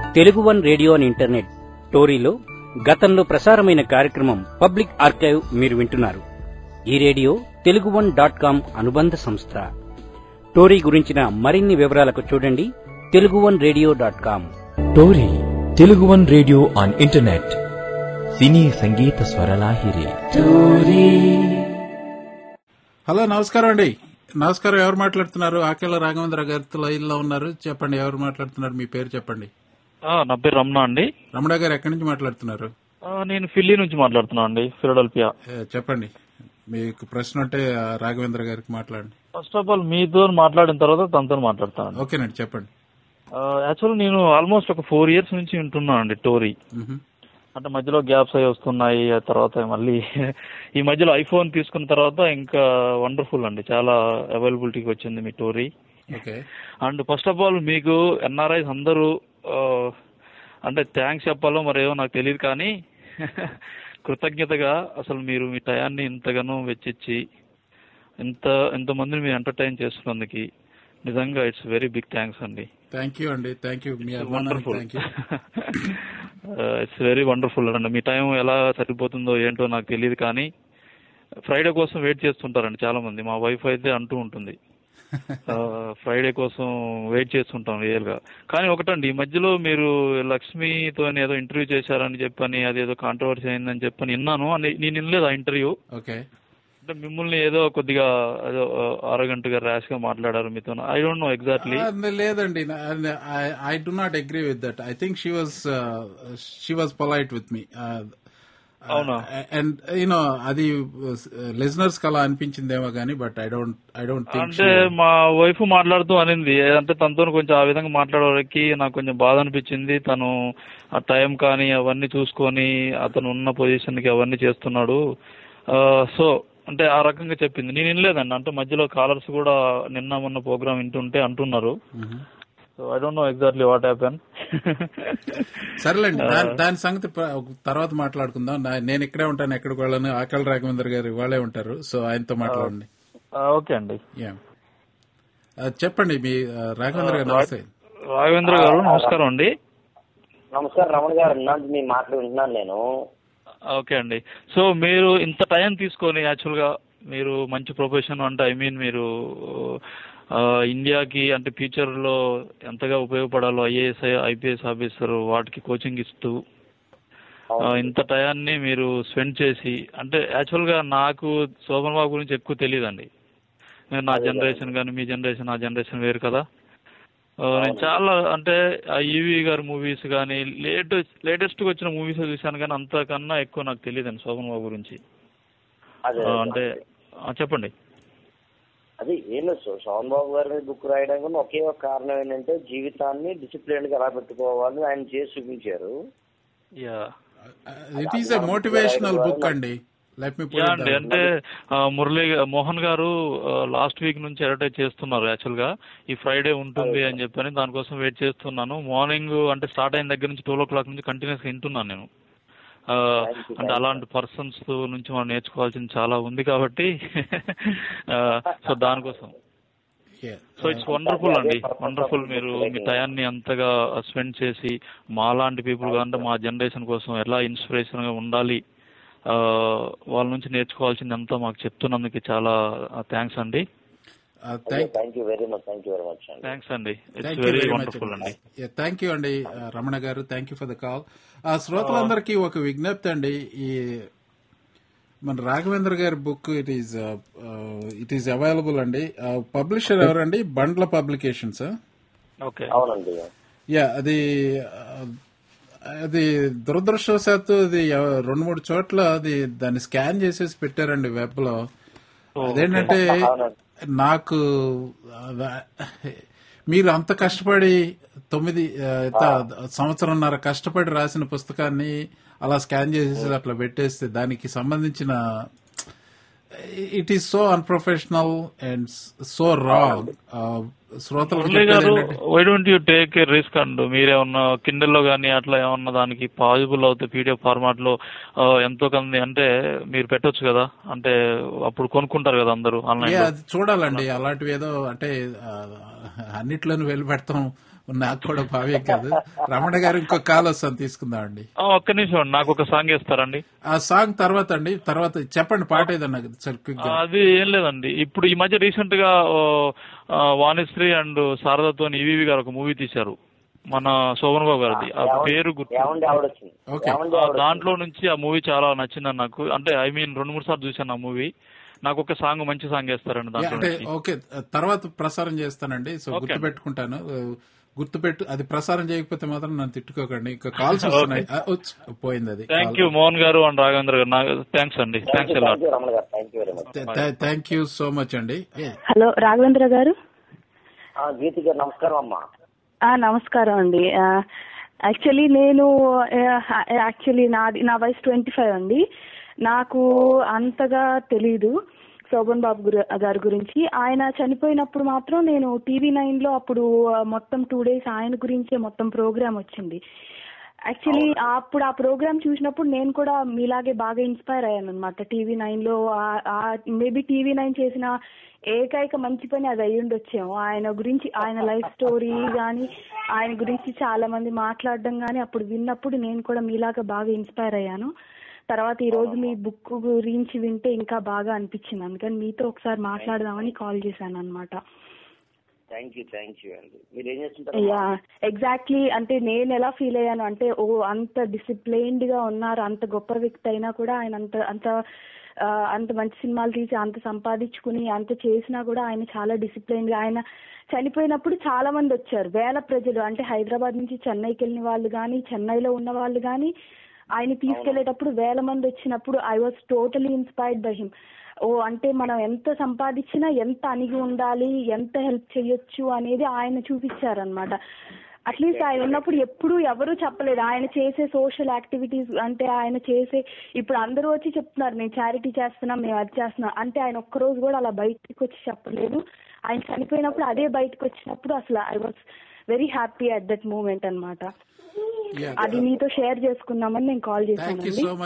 Telugu one radio and internet టోరీలో గతంలో ప్రసారమైన కార్యక్రమం పబ్లిక్ ఆర్కైవ్ మీరు వింటున్నారు. ఈ రేడియో తెలుగు1.com అనుబంధ సంస్థ. టోరీ గురించిన మరిన్ని వివరాలకు చూడండి తెలుగు1radio.com. TORi Telugu one radio on internet cine సంగీత స్వరలాహిరి. హలో, నమస్కారం అండి. నమస్కారం. ఎవరు మాట్లాడుతున్నారు? ఆకేల రాఘవేంద్ర గారితో లైన్లో ఉన్నారు. చెప్పండి, ఎవరు మాట్లాడుతున్నారు? మీ పేరు చెప్పండి. నా పేరు రమణ అండి. రమణ గారు ఎక్కడి నుంచి మాట్లాడుతున్నారు? నేను ఫిల్లీ నుంచి మాట్లాడుతున్నా అండి, ఫిలడెల్ఫియా. చెప్పండి, మీకు ప్రశ్న ఉంటే రాఘవేంద్ర గారికి మాట్లాడండి. ఫస్ట్ ఆఫ్ ఆల్ మీతో మాట్లాడిన తర్వాత తనతో మాట్లాడతాను. ఓకేనండి, చెప్పండి. యాక్చువల్ నేను ఆల్మోస్ట్ ఒక 4 years నుంచి వింటున్నాను అండి టోరీ. అంటే మధ్యలో గ్యాప్స్ అవి వస్తున్నాయి. ఆ తర్వాత మళ్ళీ ఈ మధ్యలో ఐఫోన్ తీసుకున్న తర్వాత ఇంకా వండర్ఫుల్ అండి, చాలా అవైలబిలిటీకి వచ్చింది మీ TORi. And first of all మీకు ఎన్ఆర్ఐస్ అందరూ అంటే థ్యాంక్స్ చెప్పాలో మరేమో నాకు తెలియదు, కానీ కృతజ్ఞతగా అసలు మీరు మీ టయాన్ని ఇంతగానో వెచ్చించి ఇంతమందిని మీరు ఎంటర్టైన్ చేస్తున్నందుకు నిజంగా ఇట్స్ వెరీ బిగ్ థ్యాంక్స్ అండి. థ్యాంక్ యూ అండి. Thank you. Wonderful. It's very wonderful అండి. మీ టైం ఎలా సరిపోతుందో ఏంటో నాకు తెలియదు, కానీ ఫ్రైడే కోసం వెయిట్ చేస్తుంటారండి చాలా మంది. మా వైఫ్ అయితే అంటూ ఉంటుంది ఫ్రైడే కోసం వెయిట్ చేస్తుంటాం రియల్ గా. కానీ ఒకటండి, ఈ మధ్యలో మీరు లక్ష్మితో ఏదో ఇంటర్వ్యూ చేశారని చెప్పని, అదేదో కాంట్రవర్సీ అయిందని చెప్పని విన్నాను. నేను వినలేదు ఆ ఇంటర్వ్యూ. అంటే మిమ్మల్ని ఏదో కొద్దిగా ఏదో అరగంటగా ర్యాష్ గా మాట్లాడారు మీతో. I don't know exactly. లేదండి, I do not agree with that. I think she was polite with me. అవునా? అండ్ యూనో అది లిజనర్స్ కి అలా అనిపించిందేమో కానీ, బట్ ఐ డోంట్ థింక్. అంటే మా వైఫ్ మాట్లాడుతూ అనింది, అంటే తనతో కొంచెం ఆ విధంగా మాట్లాడేవారికి నాకు కొంచెం బాధ అనిపించింది. తను ఆ టైం కానీ అవన్నీ చూసుకొని అతను ఉన్న పొజిషన్ కి అవన్నీ చేస్తున్నాడు. సో అంటే ఆ రకంగా చెప్పింది. నేను వినలేదండి. అంటే మధ్యలో కాలర్స్ కూడా నిన్న మొన్న ప్రోగ్రామ్ వింటుంటే అంటున్నారు. So I don't know exactly what happen. సరేలేండి, దాని సంగతి తర్వాత మాట్లాడుకుందాం. నేను ఇక్కడే ఉంటాను, ఎక్కడికి వెళ్ళను. ఆకల్ రాఘవేంద్ర గారు వాళ్ళే ఉంటారు, సో ఆయనతో మాట్లాడండి. ఓకే అండి. చెప్పండి, మీ రాఘవేంద్ర గారు. నమస్తే రాఘవేంద్ర గారు. నమస్కారం అండి. నమస్కారం రమణ గారు. మీ మాటలు వింటున్నాను నేను. ఓకే అండి. సో మీరు ఇంత టైం తీసుకొని యాక్చువల్గా మీరు మంచి ప్రొఫెషన్, అంటే ఐ మీన్ మీరు ఇండియాకి అంటే ఫ్యూచర్ లో ఎంతగా ఉపయోగపడాలో ఐఏఎస్ ఐపీఎస్ ఆఫీసర్ వాటికి కోచింగ్ ఇస్తూ ఇంత టయాన్ని మీరు స్పెండ్ చేసి, అంటే యాక్చువల్ గా నాకు శోభన్ బాబు గురించి ఎక్కువ తెలియదండి. నా జనరేషన్ కానీ మీ జనరేషన్, ఆ జనరేషన్ వేరు కదా. నేను చాలా అంటే ఈవీ గారి మూవీస్ కానీ లేటెస్ట్ గా వచ్చిన మూవీస్ చూశాను, కానీ అంతకన్నా ఎక్కువ నాకు తెలియదండి శోభన్ బాబు గురించి. అంటే చెప్పండి. అది ఏం లేదు, శోభన్ బాబు గారి మీద బుక్ రాయడానికి ఒకే ఒక కారణం ఏంటంటే జీవితాన్ని డిసిప్లిన్ గా ఎలా పెట్టుకోవాలని ఆయన చేసి చూపించారు. It is a motivational book అండి. అంటే మోహన్ గారు లాస్ట్ వీక్ నుంచి అడ్వర్టైజ్ చేస్తున్నారు. యాక్చువల్ గా ఈ ఫ్రైడే ఉంటుంది అని చెప్పని, దానికోసం వెయిట్ చేస్తున్నాను. మార్నింగ్ అంటే స్టార్ట్ అయిన దగ్గర నుంచి 12 o'clock నుంచి కంటిన్యూస్ గా వింటున్నాను నేను. అంటే అలాంటి పర్సన్స్ నుంచి మనం నేర్చుకోవాల్సింది చాలా ఉంది కాబట్టి సో దానికోసం. సో ఇట్స్ వండర్ఫుల్ అండి, వండర్ఫుల్. మీరు మీ టయాన్ని అంతగా స్పెండ్ చేసి మాలాంటి పీపుల్ అంటే మా జనరేషన్ కోసం ఎలా ఇన్స్పిరేషన్ గా ఉండాలి, వాళ్ళ నుంచి నేర్చుకోవాల్సింది అంతా మాకు చెప్తున్నందుకు చాలా థ్యాంక్స్ అండి. Thank you very much. Thanks అండి. ఇట్స్ వెరీ వండర్ఫుల్ అండి. థ్యాంక్ యూ అండి Ramana garu. Thank you for the call. శ్రోతలందరికీ ఒక విజ్ఞప్తి అండి, ఈ మన రాఘవేంద్ర గారి బుక్ ఇట్ ఈస్ అవైలబుల్ అండి. పబ్లిషర్ ఎవరండి? బండ్ల పబ్లికేషన్స్. అవునండి. అది దురదృష్టవశాత్తు అది 2-3 చోట్ల దాన్ని స్కాన్ చేసేసి పెట్టారండి వెబ్ లో. అదేంటంటే నాకు మీరు అంత కష్టపడి 9 సంవత్సరంన్నర కష్టపడి రాసిన పుస్తకాన్ని అలా స్కాన్ చేసేసి అట్లా పెట్టేస్తే దానికి సంబంధించిన it is so unprofessional and so wrong. శ్రోతలకు మురళి చెప్పేది గారు, ఏంటంటే why don't you take a risk and మీరేమన్నా కిండల్లో కానీ అట్లా ఏమన్నా దానికి పాసిబుల్ అవుతాయి పీడిఎఫ్ ఫార్మాట్ లో ఎంతో కొంది అంటే మీరు పెట్టొచ్చు కదా, అంటే అప్పుడు కొనుక్కుంటారు కదా అందరూ ఆన్లైన్ లో. అది చూడాలండి. అలాంటివి ఏదో అంటే అన్నిట్లోనూ వెళ్ళి పెడతాం నాకు కూడా భావ్యం కాదు. రమణ గారు ఇంకో కాల్ వస్తాను, తీసుకుందామండి. ఒక్క నిమిషం అండి, నాకు ఒక సాంగ్ ఇస్తారండి. ఆ సాంగ్ తర్వాత అండి, తర్వాత చెప్పండి పాట ఏదన్నా సార్ క్విక్ గా. అది ఏం లేదండి, ఇప్పుడు ఈ మధ్య రీసెంట్ గా వాణిశ్రీ అండ్ శారదతో ఈవీవి గారు ఒక మూవీ తీశారు, మన శోభన్ బాబు గారిది. ఆ పేరు దాంట్లో నుంచి ఆ మూవీ చాలా నచ్చిందని నాకు. అంటే ఐ మీన్ 2-3 సార్లు చూశాను ఆ మూవీ. నాకు ఒక సాంగ్, మంచి సాంగ్ వేస్తారండి దాంట్లో. అంటే ఓకే, తర్వాత ప్రసారం చేస్తానండి. సో గుర్తుపెట్టుకుంటాను, గుర్తుపెట్టు. అది ప్రసారం చేయకపోతే మాత్రం నన్ను తిట్టుకోకండి. ఇంకా కాల్స్ వస్తున్నాయి. పోయింది అది. థ్యాంక్ యూ మోహన్ గారు అండ్ రాఘవేంద్ర గారు. థ్యాంక్స్ అండి. Thanks thank you so much అండి. హలో రాఘవేంద్ర గారు. గీతి గారు నమస్కారం అమ్మా. నమస్కారం అండి. యాక్చువల్లీ నా వయసు 25 అండి. నాకు అంతగా తెలీదు శోభన్ బాబు గారి గురించి. ఆయన చనిపోయినప్పుడు మాత్రం నేను TV9 లో అప్పుడు మొత్తం 2 days ఆయన గురించే మొత్తం ప్రోగ్రామ్ వచ్చింది. యాక్చువల్లీ అప్పుడు ఆ ప్రోగ్రామ్ చూసినప్పుడు నేను కూడా మీలాగే బాగా ఇన్స్పైర్ అయ్యాను అనమాట. TV9 లో మేబీ TV9 చేసిన ఏకైక మంచి పని అది అయ్యి ఉండొచ్చేమో. ఆయన గురించి, ఆయన లైఫ్ స్టోరీ కానీ, ఆయన గురించి చాలా మంది మాట్లాడడం కానీ అప్పుడు విన్నప్పుడు నేను కూడా మీలాగా బాగా ఇన్స్పైర్ అయ్యాను. తర్వాత ఈ రోజు మీ బుక్ గురించి వింటే ఇంకా బాగా అనిపించింది, అందుకని మీతో ఒకసారి మాట్లాడదామని కాల్ చేశాను అనమాట. Yeah exactly. అంటే నేను ఎలా ఫీల్ అయ్యాను అంటే, అంత డిసిప్లైన్డ్ గా ఉన్నారు, అంత గొప్ప వ్యక్తి అయినా కూడా ఆయన అంత మంచి సినిమాలు తీసి అంత సంపాదించుకుని అంత చేసినా కూడా ఆయన చాలా డిసిప్లైన్ గా. ఆయన చనిపోయినప్పుడు చాలా మంది వచ్చారు, వేల ప్రజలు. అంటే హైదరాబాద్ నుంచి చెన్నైకి వెళ్ళిన వాళ్ళు కానీ, చెన్నైలో ఉన్న వాళ్ళు కానీ, ఆయన తీసుకెళ్లేటప్పుడు వేల మంది వచ్చినప్పుడు I was totally inspired by him. అంటే మనం ఎంత సంపాదించినా ఎంత అణిగి ఉండాలి, ఎంత హెల్ప్ చేయొచ్చు అనేది ఆయన చూపించారనమాట. అట్లీస్ట్ ఆయన ఉన్నప్పుడు ఎప్పుడు ఎవరు చెప్పలేదు ఆయన చేసే సోషల్ యాక్టివిటీస్. అంటే ఆయన చేసే, ఇప్పుడు అందరూ వచ్చి చెప్తున్నారు నేను చారిటీ చేస్తున్నాం, మేము అది చేస్తున్నాం అంటే, ఆయన ఒక్కరోజు కూడా అలా బయటకు వచ్చి చెప్పలేదు. ఆయన చనిపోయినప్పుడు అదే బయటకు వచ్చినప్పుడు అసలు I was very happy at that moment అనమాట. అది మీతో షేర్ చేసుకుందామని నేను కాల్ చేశాను.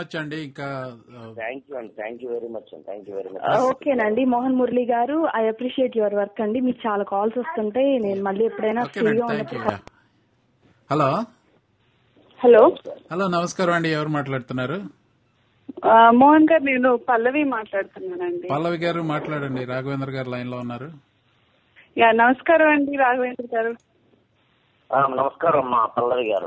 ఓకేనండి మోహన్ మురళి గారు, ఐ అప్రిషియేట్ యువర్ వర్క్ అండి. మీకు చాలా కాల్స్ వస్తుంటాయి, నేను మళ్ళీ ఎప్పుడైనా ఫ్రీగా ఉన్నప్పుడు. హలో హలో హలో నమస్కారం అండి, ఎవరు మాట్లాడుతున్నారు? మోహన్ గారు, నేను పల్లవి మాట్లాడుతున్నానండి. పల్లవి గారు మాట్లాడండి, రాఘవేంద్ర గారు లైన్ లో ఉన్నారు. నమస్కారం అండి రాఘవేంద్ర గారు. నమస్కారం అమ్మా పల్లవి గారు.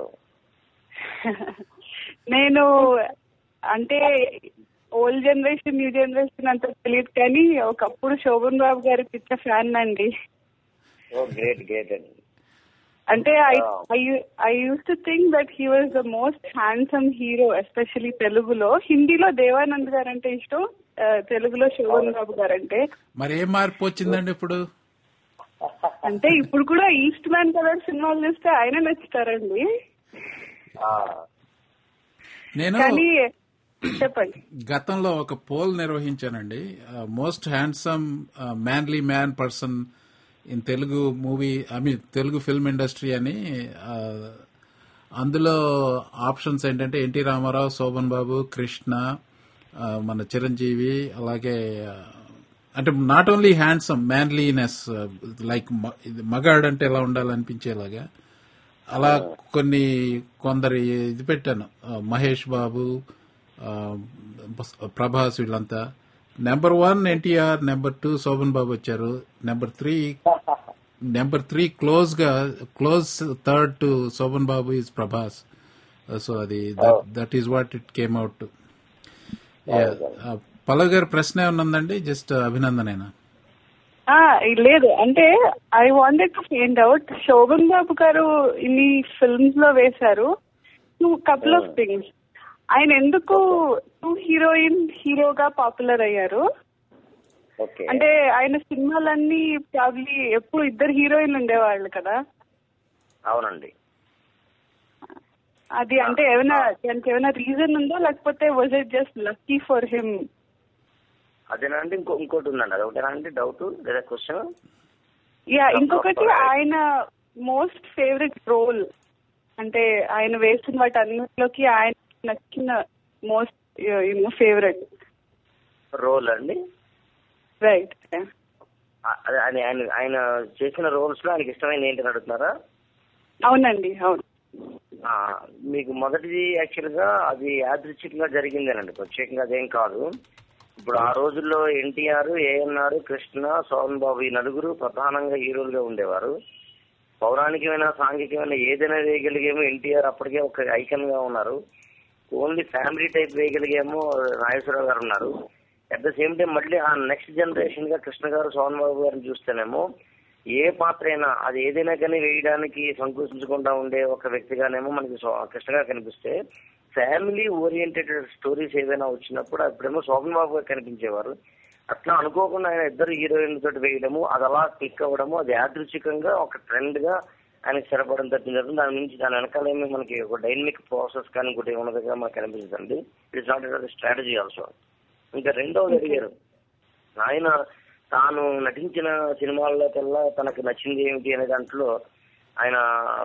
నేను అంటే ఓల్డ్ జనరేషన్ న్యూ జనరేషన్ అంత తెలియదు కానీ ఒకప్పుడు శోభన్ బాబు గారి పిచ్చ ఫ్యాన్ అండి. అంటే I use to think that he was the most handsome hero, especially తెలుగులో. హిందీలో దేవానంద్ గారు అంటే ఇష్టం, తెలుగులో శోభన్ బాబు గారు అంటే. మరి ఏం మార్పు వచ్చిందండి ఇప్పుడు? అంటే ఇప్పుడు కూడా ఈస్ట్ మ్యాన్ కలర్ సినిమాలు చూస్తే ఆయన నచ్చుతారండి. నేను చెప్పండి. గతంలో ఒక పోల్ నిర్వహించానండి, most handsome manly man person in Telugu movie, I mean Telugu film industry అని. అందులో ఆప్షన్స్ ఏంటంటే ఎన్టీ రామారావు, శోభన్ బాబు, కృష్ణ, మన చిరంజీవి, అలాగే అంటే not only handsome, manliness, like మగాడంటే ఎలా ఉండాలనిపించేలాగా అలా కొందరి ఇది పెట్టాను. మహేష్ బాబు, ప్రభాస్, వీళ్ళంతా. నెంబర్ 1 ఎన్టీఆర్, నెంబర్ 2 శోభన్ బాబు వచ్చారు, number 3 close third to Sobhan Babu is Prabhas. So అది that is what it came out. Pallavi garu ప్రశ్న ఏమన్నందండి? జస్ట్ అభినందనేనా? లేదు, అంటే I wanted to find out, Sobhan Babu garu ఇన్ని ఫిల్మ్స్ లో వేశారు. కపుల్ ఆఫ్ థింగ్స్, ఆయన ఎందుకు హీరోగా పాపులర్ అయ్యారు? అంటే ఆయన సినిమాలన్నీ ప్రాబ్లీ ఎప్పుడు ఇద్దరు హీరోయిన్లు ఉండేవాళ్ళు కదా. అవునండి. అది అంటే దానికి ఏమైనా రీజన్ ఉందా, లేకపోతే was it just lucky for him? అదేనండి. ఇంకోటి ఉందండి, అది ఒకటేనా అండి డౌట్ లేదా క్వశ్చన్? యా, ఇంకొకటి ఆయన మోస్ట్ ఫేవరెట్ రోల్, అంటే ఆయన వేసిన వాటి అన్నిటిలోకి ఆయన నచ్చిన మోస్ట్ ఫేవరెట్ రోల్ అండి. రైట్. ఆయన చేసిన రోల్స్ లో ఆయనకి ఇష్టమైన ఏంటని అడుగుతున్నారా? అవునండి, అవును. మీకు మొదటిది యాక్చువల్ గా అది యాదృచ్ఛికంగా జరిగిందేనండి, ప్రత్యేకంగా అదేం కాదు. ఇప్పుడు ఆ రోజుల్లో ఎన్టీఆర్, ఏఎన్ఆర్, కృష్ణ, సోమన్ బాబు ఈ నలుగురు ప్రధానంగా హీరోలుగా ఉండేవారు. పౌరాణికమైన సాంఘికమైన ఏదైనా వేయగలిగేమో ఎన్టీఆర్ అప్పటికే ఒక ఐకన్ గా ఉన్నారు. ఓన్లీ ఫ్యామిలీ టైప్ వేయగలిగేమో నాగేశ్వరరావు గారు ఉన్నారు. అట్ ద సేమ్ టైం మళ్ళీ ఆ నెక్స్ట్ జనరేషన్ గా కృష్ణ గారు, సోమన్ బాబు గారిని చూస్తేనేమో ఏ పాత్ర అయినా అది ఏదైనా కానీ వేయడానికి సంకోచించకుండా ఉండే ఒక వ్యక్తిగానేమో మనకి కృష్ణ గారు కనిపిస్తే, ఫ్యామిలీ ఓరియంటెడ్ స్టోరీస్ ఏదైనా వచ్చినప్పుడు అప్పుడేమో సోమన్ బాబు గారు కనిపించేవారు. అట్లా అనుకోకుండా ఆయన ఇద్దరు హీరోయిన్ తోటి వేయడము, అది అలా క్లిక్ అవ్వడము, అది యాదృచ్ఛికంగా ఒక ట్రెండ్ గా ఆయన స్థిరపడడం తప్పించారు. దాని నుంచి దాని వెనకాల ఏమి మనకి ఒక డైనమిక్ ప్రాసెస్ కానీ ఇంకోటి ఉన్నదిగా మనకు కనిపించదండి. It's not a strategy also. ఇంకా రెండవది అడిగారు, ఆయన తాను నటించిన సినిమాల్లోకెల్లా తనకు నచ్చింది ఏమిటి అనే దాంట్లో ఆయన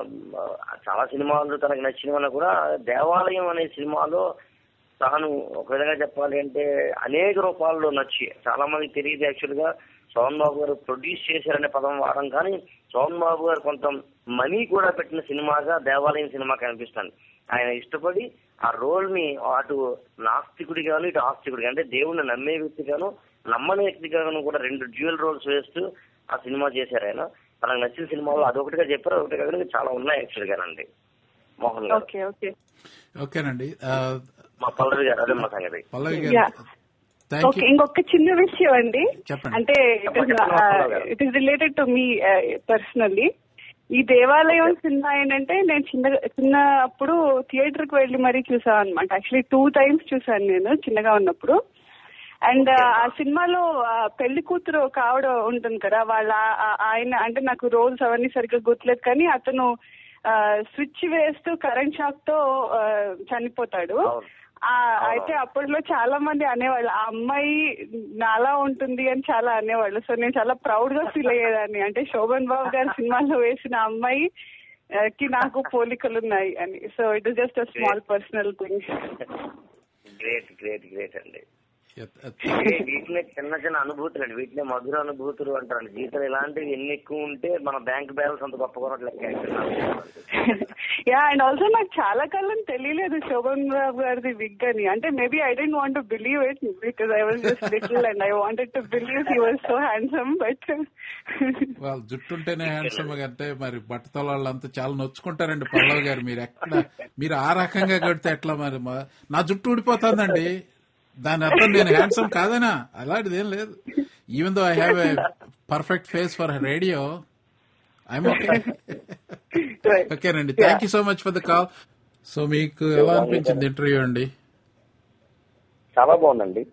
చాలా సినిమాలు తనకు నచ్చినవన్నా కూడా దేవాలయం అనే సినిమాలో తాను ఒక విధంగా చెప్పాలి అంటే అనేక రూపాల్లో నచ్చి, చాలా మందికి తెలియదు యాక్చువల్ గా సోమన్ బాబు గారు ప్రొడ్యూస్ చేశారనే పదం వాడడం, కానీ సోమన్ బాబు గారు కొంత మనీ కూడా పెట్టిన సినిమాగా దేవాలయం సినిమా కనిపిస్తుంది. ఆయన ఇష్టపడి ఆ రోల్ ని అటు నాస్తికుడిగాను ఇటు ఆస్తికుడిగా, అంటే దేవుణ్ణి నమ్మే వ్యక్తిగాను నమ్మని వ్యక్తిగాను కూడా రెండు డ్యూయల్ రోల్స్ వేస్తూ ఆ సినిమా చేశారు. ఆయన తనకు నచ్చిన సినిమాలో అదొకటిగా చెప్పారు, ఒకటి కాకుండా చాలా ఉన్నాయి యాక్చువల్ గానండి. మోహన్ గారు. ఓకేనండి. మా పల్లవి గారు, అదే మా సంగతి. పల్లవి గారు, ఓకే, ఇంకొక చిన్న విషయం అండి, అంటే it is related to me personally. ఈ దేవాలయం సినిమా ఏంటంటే నేను చిన్నప్పుడు థియేటర్ కి వెళ్లి మరీ చూసాను అనమాట. యాక్చువల్లీ 2 times చూసాను నేను చిన్నగా ఉన్నప్పుడు. అండ్ ఆ సినిమాలో పెళ్లి కూతురు ఒక ఆవిడ ఉంటుంది కదా, వాళ్ళ ఆయన అంటే నాకు రోల్స్ అవన్నీ సరిగ్గా గుర్తులేదు, కానీ అతను స్విచ్ వేస్తూ కరెంట్ షాక్ తో చనిపోతాడు. అయితే అప్పట్లో చాలా మంది అనేవాళ్ళు ఆ అమ్మాయి నాలా ఉంటుంది అని చాలా అనేవాళ్ళు. సో నేను చాలా ప్రౌడ్ గా ఫీల్ అయ్యేదాన్ని, అంటే శోభన్ బాబు గారి సినిమాలో వేసిన అమ్మాయి కి నాకు పోలికలున్నాయి అని. So it is just a small personal thing. Great great great అండి. వీటినే చిన్న చిన్న అనుభూతులు అండి, వీటినే మధుర అనుభూతులు అంటారు. జీవితంలో ఇలాంటివి ఎన్ని ఎక్కువ ఉంటే మన బ్యాంక్ బ్యాలెన్స్ అంత గొప్పగా లెక్క. యా, అండ్ ఆల్సో నాకు చాలా కాలం తెలియలేదు శోభన్ బాబు గారిది విగ్ అని. అంటే maybe I don't want to believe it because I was just little and I wanted to believe he was so handsome. But వాళ్ళు జుట్టుంటేనే హ్యాండ్సమ్ అంటే మరి బట్టతల వాళ్ళంతా చాలా నొచ్చుకుంటారండి. పల్లవి గారు, మీరు ఎక్కడ మీరు ఆ రకంగా కడితే ఎట్లా? మరి నా జుట్టు ఊడిపోతుందండి, దాని అర్థం నేను హ్యాండ్సమ్ కాదనా? అలాంటిది ఏం లేదు. Even though I have a perfect face for radio, I'm okay. ఓకేనండి, thank you so much for the call. So మీకు ఎలా అనిపించింది ఇంటర్వ్యూ అండి? చాలా బాగుందండి,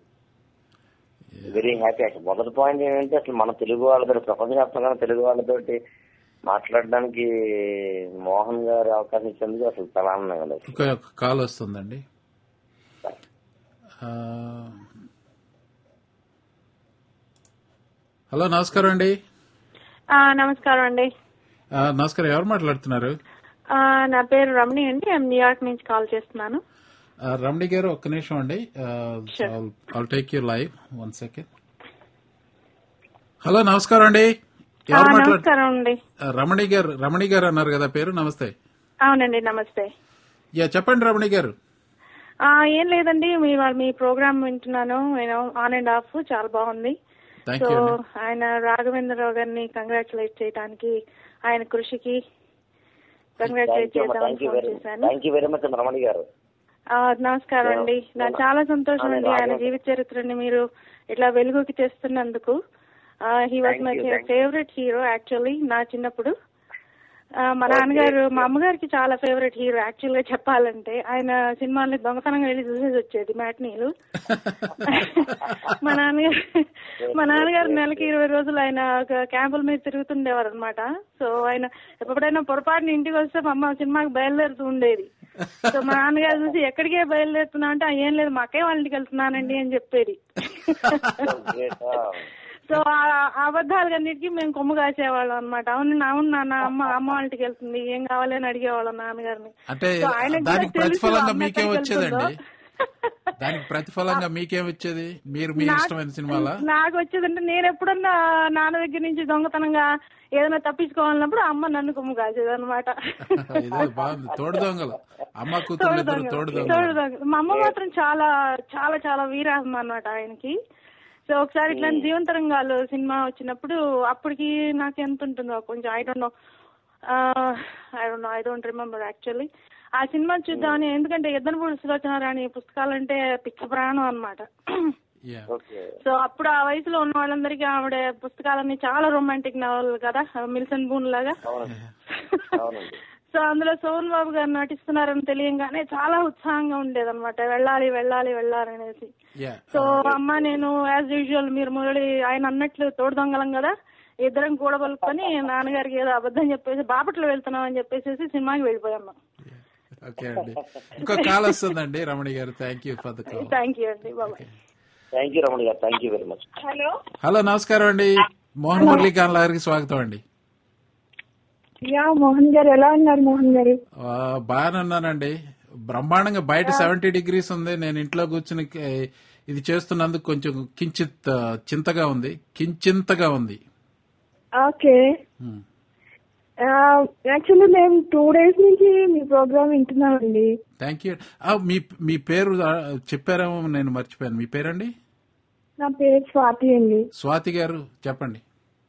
వెరీ హ్యాపీ. అసలు మొదటి పాయింట్ ఏంటంటే అసలు మన తెలుగు వాళ్ళతో, ప్రపంచవ్యాప్తంగా తెలుగు వాళ్ళతోటి మాట్లాడడానికి మోహన్ గారు అవకాశం ఇచ్చేందుకు అసలు చాలా ఆనందంగా ఉంది. ఒక కాల్ వస్తుందండి. హలో, నమస్కారం అండి. నమస్కారం అండి. నమస్కారం, ఎవరు మాట్లాడుతున్నారు? నా పేరు రమణి అండి, నేను న్యూయార్క్ నుంచి కాల్ చేస్తున్నాను. రమణి గారు, ఒక్క నిమిషం అండి, I'll take you live, 1 second. Hello, నమస్కారం అండి. ఎవరు నమస్కారం అండి. రమణి గారు అన్నారు కదా పేరు? నమస్తే. అవునండి, నమస్తే. చెప్పండి రమణి గారు. ఏం లేదండి, మీ ప్రోగ్రామ్ వింటున్నాను నేను ఆన్ అండ్ ఆఫ్, చాలా బాగుంది. సో ఆయన రాఘవేంద్రరావు గారిని కంగ్రాచులేట్ చేయడానికి, ఆయన కృషికి కంగ్రాచులేట్ చేద్దామని ఫోన్ చేశాను. నమస్కారం అండి. నాకు చాలా సంతోషం అండి ఆయన జీవిత చరిత్రని మీరు ఇట్లా వెలుగుకి తెస్తున్నందుకు. He was my favourite hero actually నా చిన్నప్పుడు. మా నాన్నగారు, మా అమ్మగారికి చాలా ఫేవరెట్ హీరో యాక్చువల్ గా చెప్పాలంటే. ఆయన సినిమాల్ని దొంగతనంగా వెళ్ళి చూసేసి వచ్చేది మ్యాట్నీలు. మా నాన్నగారు నెలకి 20 రోజులు ఆయన క్యాంపుల మీద తిరుగుతుండేవారు అనమాట. సో ఆయన ఎప్పుడైనా పొరపాటున ఇంటికి వస్తే మా అమ్మ సినిమాకి బయలుదేరుతూ ఉండేది. సో మా నాన్నగారు చూసి ఎక్కడికే బయలుదేరుతున్నా అంటే ఏం లేదు మా అక్కయ్య వాళ్ళ ఇంటికి వెళ్తున్నానండి అని చెప్పేది. సో ఆ అబద్ధాలన్నిటికీ మేము కొమ్ము కాసేవాళ్ళం అనమాట. అవును అవును నాన్న, అమ్మ వాళ్ళకి వెళ్తుంది, ఏం కావాలి అని అడిగేవాళ్ళం నాన్నగారిని. అంటే దానికి ప్రతిఫలంగా మీకేం వచ్చేదండి? దానికి ప్రతిఫలంగా మీకేం వచ్చేది? మీరు మీ ఇష్టమైన సినిమాలా? నాకు వచ్చేదంటే నేను ఎప్పుడన్నా నాన్న దగ్గర నుంచి దొంగతనంగా ఏదైనా తప్పించుకోవాలన్నప్పుడు అమ్మ నన్ను కొమ్ము కాసేది అనమాట. తోడు దొంగలు, అమ్మ కూతురు తోడు దొంగలు. మా అమ్మ మాత్రం చాలా చాలా చాలా వీరాహం అనమాట ఆయనకి. సో ఒకసారి ఇట్లా జీవంతరంగాలు సినిమా వచ్చినప్పుడు అప్పటికి నాకు ఎంత ఉంటుందో కొంచెం ఐ డోంట్ రిమెంబర్ యాక్చువల్లీ. ఆ సినిమా చూద్దామని, ఎందుకంటే ఎద్దనపూడి సులోచన రాణి పుస్తకాలంటే పిచ్చ ప్రాణం అనమాట. సో అప్పుడు ఆ వయసులో ఉన్న వాళ్ళందరికీ ఆవిడ పుస్తకాలన్నీ చాలా రొమాంటిక్ నవల్ కదా, మిల్సన్ బూన్ లాగా. సో అందులో సోహన్ బాబు గారు నటిస్తున్నారని తెలియంగానే చాలా ఉత్సాహంగా ఉండేది అనమాట, వెళ్ళాలి వెళ్ళాలి వెళ్ళాలి అనేసి. సో అమ్మ నేను యాజ్ యూజువల్ మీరు మురళి ఆయన అన్నట్లు తోడు దొంగలం కదా, ఇద్దరం కూడబలుకొని నాన్నగారికి ఏదో అబద్ధం చెప్పేసి బాపట్లో వెళ్తున్నాం అని చెప్పేసి సినిమాకి వెళ్ళిపోయాము. ఓకే అండి, ఇంకో కాల్ వస్తుందండి Ramani garu. Thank you for the call. Thank you అండి, బాబాయ్. Thank you Ramani garu, thank you very much. Hello నమస్కారం అండి, మోహన్ మురళీ ఖాన్ గారికి స్వాగతం అండి. మోహన్ గారు ఎలా ఉన్నారు? మోహన్ గారు బాగానే ఉన్నానండి, బ్రహ్మాండంగా. బయట 70 degrees ఉంది, నేను ఇంట్లో కూర్చుని ఇది చేస్తున్నందుకు కొంచెం చింతగా ఉంది. ఓకే, యాక్చువల్లీ మేము 2 days నుంచి మీ ప్రోగ్రామ్ వింటున్నామండి. Thank you. మీ పేరు చెప్పారేమో నేను మర్చిపోయాను, మీ పేరండి? నా పేరు స్వాతి అండి. స్వాతి గారు చెప్పండి.